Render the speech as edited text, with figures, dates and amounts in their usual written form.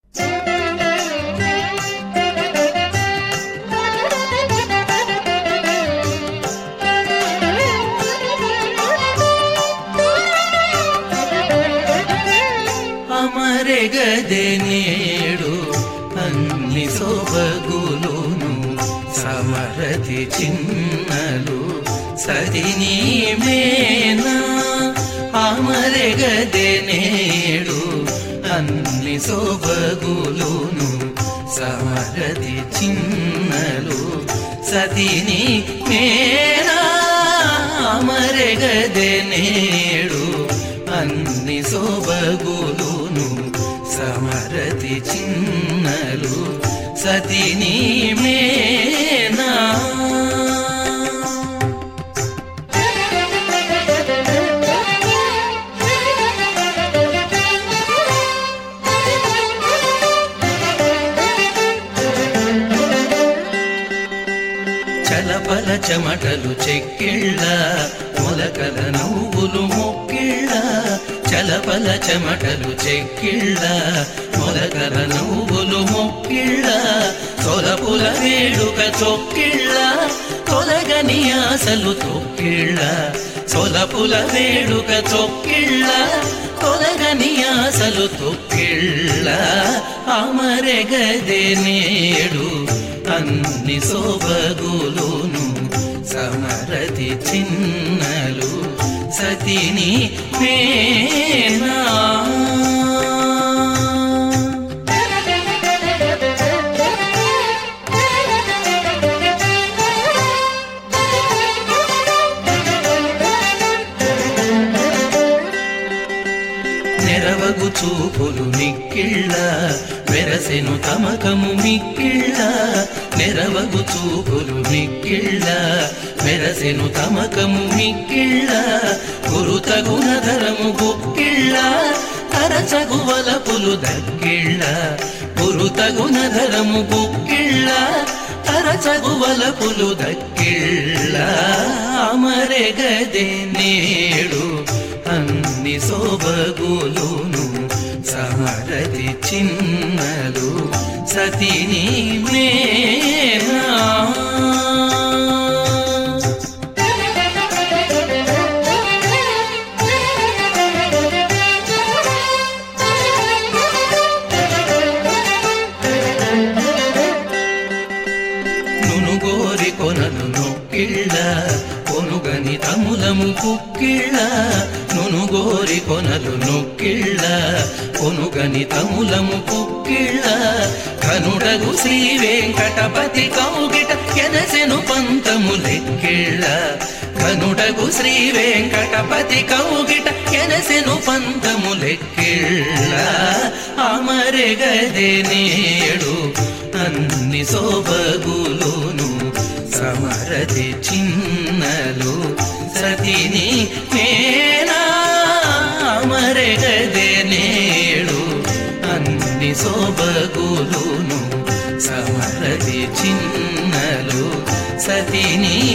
అమరెగదె నేడు అన్ని సొబగులును సమరతి చిన్నలు సదిని మేనా. అమరెగదె నేడు అన్ని సొబగులును సమరతి చిన్నలు సదిని మేనా. అమరెగదె నేడు అన్ని సొబగులును సమరతి చిన్నలు సతిని మేనా. చలపల చెమటలు చెక్కిళ్ళ మొలకల నవ్వులు మొక్కిళ్ళ. చలపల చెమటలు చెక్కిళ్ళ మొలకల నవ్వులు మొక్కిళ్ళ. తొలపుల వేడుక చొక్కిళ్ళ తొలగని ఆశలు తొక్కిళ్ళ. సొలపుల వేడుక చొక్కిళ్ళ తొలగని ఆశలు తొక్కిళ్ళ. అమరెగదె నేడు అన్ని సొబగులును సమరతి చిన్నలు సతిని మేనా. నెరవగు చూపులు మిక్కిళ్ళ మెరసెను తమకము మిక్కిళ్ళ. నెరవగు చూపులు మిక్కిళ్ళ మెరసెను తమకము మిక్కిళ్ళ. గురుతగుణధరము గుక్కిళ్ళ తరచగు వలపులు దక్కిళ్ళ. గురుతగుణధరము గుక్కిళ్ళ తరచగు వలపులు దక్కిళ్ళ. అమరెగదె నేడు అన్ని సొబగులును సమరతి చిన్నలు సతిని మేనా. నునుగోరి కొనలు నొక్కిళ్ళ కొనుగని తములము కుక్కిళ్ళ. నునుగోరి కొనలు నొక్కిళ్ళ కొనుగని తములము కుక్కిళ్ళ. కనుడగు శ్రీ వెంకటపతి కౌగిట ఎనసెను పంతము లెక్కిళ్ళ. కనుడగు శ్రీ వెంకటపతి కౌగిట ఎనసెను పంతము లెక్కిళ్ళ. అమరెగదె నేడు అన్ని సొబగులును సమరతి చిన్నలు సతిని మేనా. అమరెగదె నేడు అన్ని సొబగులును సమరతి చిన్నలు సతిని